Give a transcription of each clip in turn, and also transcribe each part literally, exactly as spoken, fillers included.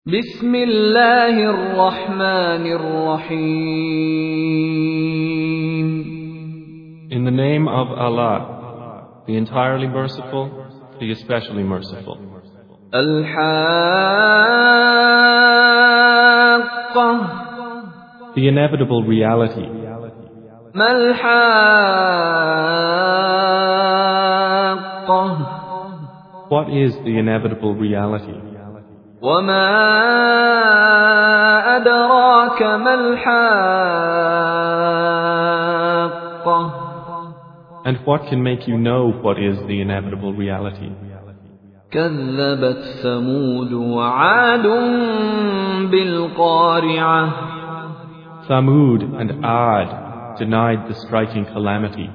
بسم الله الرحمن الرحيم. In the name of Allah, the entirely merciful, the especially merciful. الحاقة. The inevitable reality. ما الحاقة. What is the inevitable reality? وما أدراك ما الحاقة. And what can make you know what is the inevitable reality? كذبت ثمود وعاد بالقارعة. Thamud and Ad denied the striking calamity.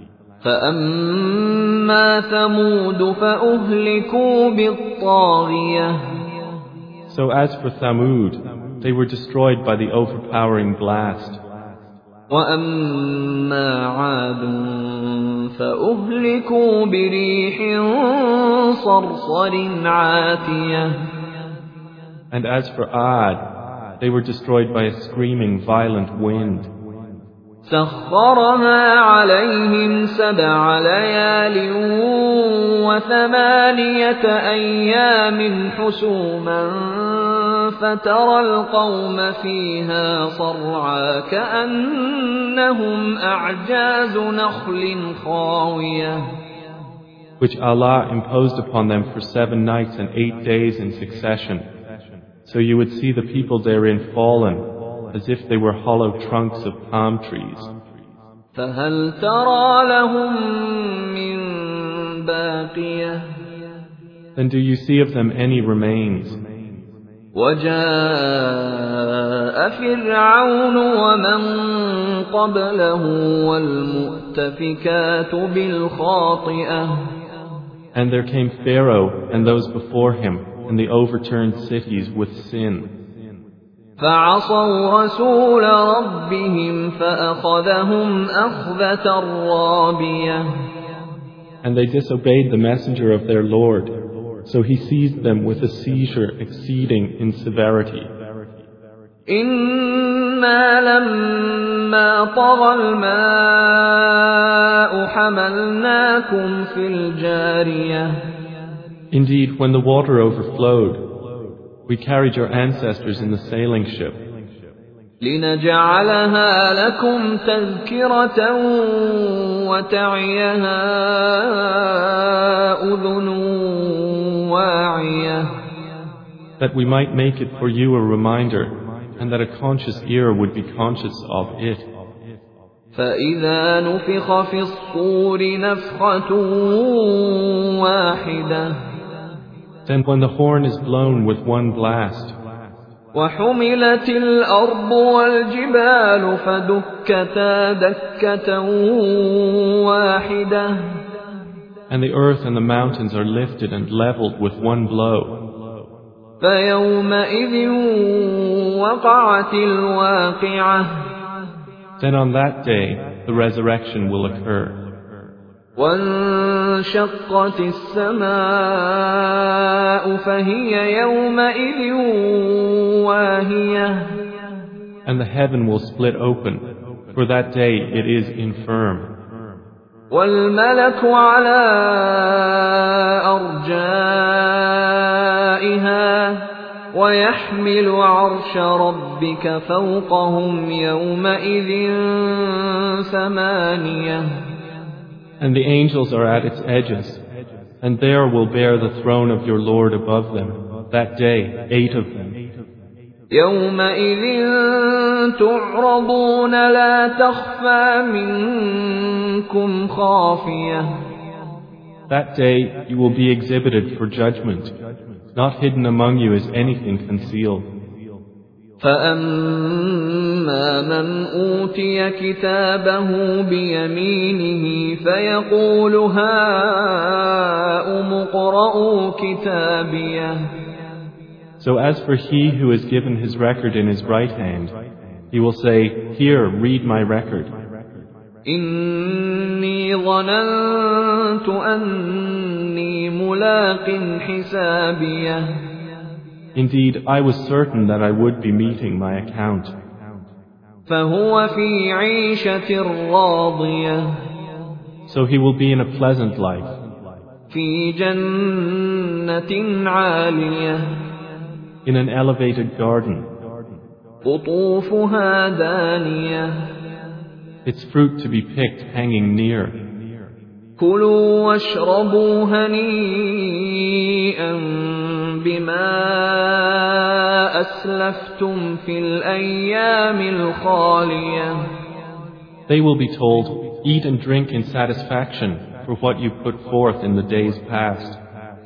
فأما ثمود فأهلكوا بالطاغية. So as for Thamud, they were destroyed by the overpowering blast. وأما عاد فأهلكوا بريح صرصر عاتية. And as for Ad, they were destroyed by a screaming violent wind. سخرها عليهم سبع ليال وثمانية أيام حسوما فترى القوم فيها صرعى كأنهم أعجاز نخل خاوية. Which Allah imposed upon them for seven nights and eight days in succession. So you would see the people therein fallen, as if they were hollow trunks of palm trees. فهل ترى لهم من باقية. Then do you see of them any remains? وجاء فرعون ومن قبله والمؤتفكات بالخاطئة. And there came Pharaoh and those before him and the overturned cities with sin. فعصوا رسول ربهم فأخذهم أخذة رابية. And they disobeyed the messenger of their Lord, so he seized them with a seizure exceeding in severity. إنا لما طغى الماء حملناكم في الجارية. Indeed, when the water overflowed, we carried your ancestors in the sailing ship. لنجعلها لكم تذكرة وتعيها أذن واعية. That we might make it for you a reminder, and that a conscious ear would be conscious of it. فإذا نفخ في الصور نفخة واحدة. Then when the horn is blown with one blast, وحملت الأرض والجبال فدكتا دكة واحدة. and the earth and the mountains are lifted and leveled with one blow, فيومئذ وقعت الواقعة. then on that day the resurrection will occur. وانشقت السماء فهي يومئذ واهية. And the heaven will split open, for that day it is infirm. والملك على أرجائها ويحمل عرش ربك فوقهم يومئذ ثمانية. And the angels are at its edges, and there will bear the throne of your Lord above them, that day, eight of them. يومئذ تعرضون لا تخفى منكم خافية. That day you will be exhibited for judgment. Not hidden among you is anything concealed. فأما من أوتي كتابه بيمينه فيقول هاؤم اقرءوا كتابيه. So as for he who is given his record in his right hand, he will say, Here, read my record. إني ظننت أني ملاق حسابيه. Indeed, I was certain that I would be meeting my account. فهو في عيشة راضية So he will be in a pleasant life, في جنة عالية in an elevated garden, قطوفها دانية its fruit to be picked hanging near. كلوا واشربوا هنيئا بما أسلفتم في الأيام الخالية. They will be told, eat and drink in satisfaction for what you put forth in the days past.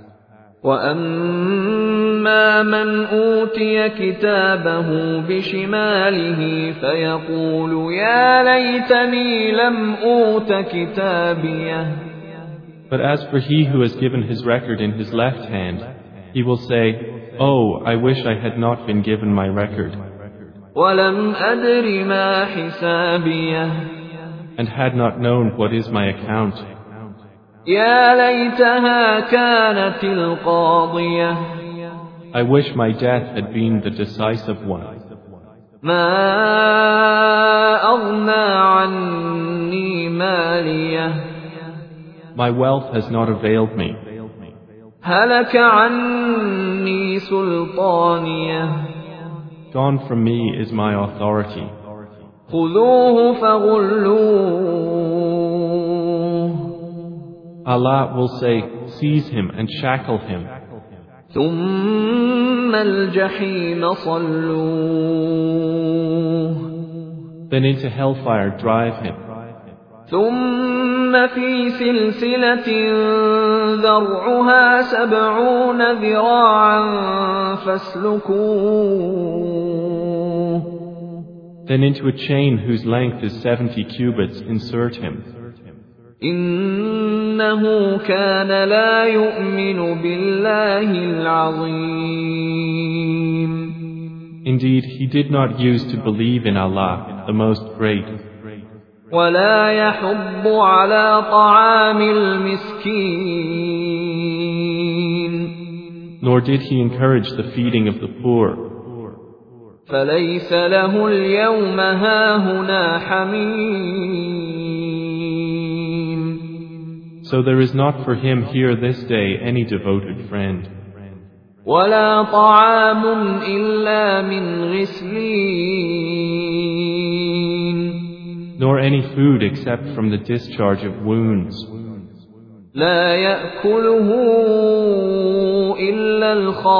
وأما من أوتي كتابه بشماله فيقول يا ليتني لم أوت كتابيه. But as for he who has given his record in his left hand, he will say, oh, I wish I had not been given my record, ولم أدر ما حسابيه. and had not known what is my account. يا ليتها كانت القاضية. I wish my death had been the decisive one. ما أغنى عني ماليه. My wealth has not availed me. هلك عني سلطانيه. Gone from me is my authority. خذوه فغلوه. Allah will say, seize him and shackle him. ثم الجحيم صلوه. Then into hellfire drive him. ثم في سلسلة ذرعها سبعون ذراعا فاسلكوه. Then into a chain whose length is seventy cubits insert him. إنه كان لا يؤمن بالله العظيم. Indeed, he did not use to believe in Allah, the Most Great. ولا يحض على طعام المسكين. Nor did he encourage the feeding of the poor. فليس له اليوم هاهنا حميم. So there is not for him here this day any devoted friend. ولا طعام إلا من غسلين. Nor any food except from the discharge of wounds. لا يأكله إلا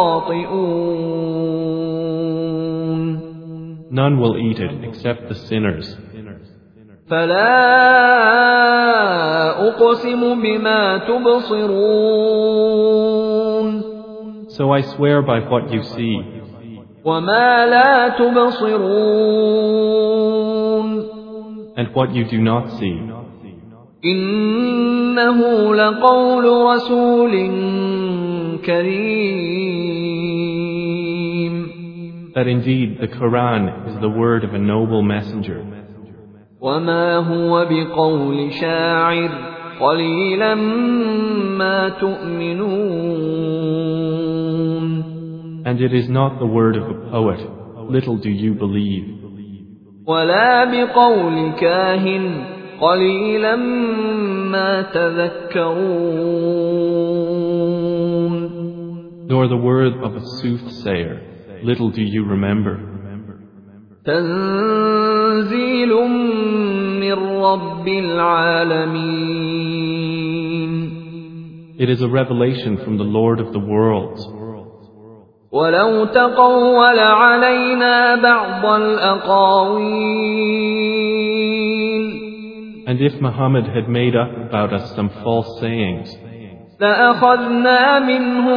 الخاطئون. None will eat it except the sinners. فلا أقسم بما تبصرون. So I swear by what you see. وما لا تبصرون. And what you do not see. إنه لقول رسول كريم. That indeed the Quran is the word of a noble messenger. وما هو بقول شاعر قليلا ما تؤمنون. And it is not the word of a poet, little do you believe. ولا بقول كاهن قليلا ما تذكرون. Nor the word of a soothsayer, little do you remember. تنزيل من رب العالمين. It is a revelation from the Lord of the worlds. ولو تقول علينا بعض الأقاويل. And if Muhammad had made up about us some false sayings, لأخذنا منه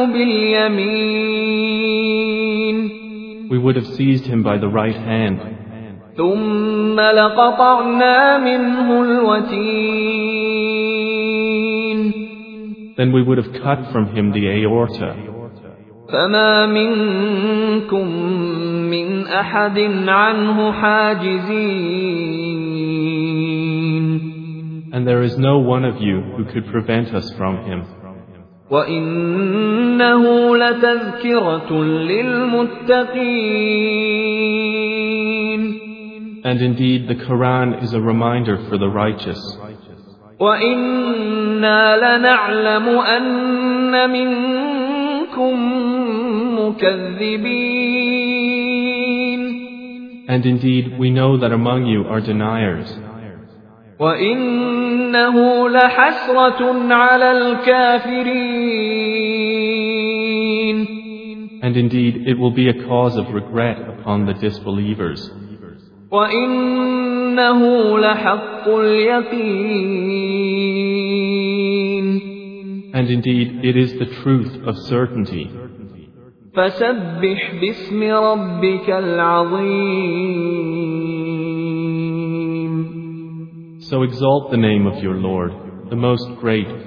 باليمين. we would have seized him by the right hand. ثم لقطعنا منه الوتين. Then we would have cut from him the aorta. فما منكم من أحد عنه حاجزين. And there is no one of you who could prevent us from him. وَإِنَّهُ لَتَذْكِرَةٌ لِلْمُتَّقِينَ. And indeed the Quran is a reminder for the righteous. وَإِنَّا لَنَعْلَمُ أَنَّ مِنكُم مُكَذِّبِينَ. And indeed we know that among you are deniers. وَإِنَّهُ لَحَسْرَةٌ عَلَى الْكَافِرِينَ. And indeed it will be a cause of regret upon the disbelievers. وَإِنَّهُ لَحَقُّ الْيَقِينِ. And indeed it is the truth of certainty. فَسَبِّحْ بِاسْمِ رَبِّكَ الْعَظِيمِ. So exalt the name of your Lord, the most great.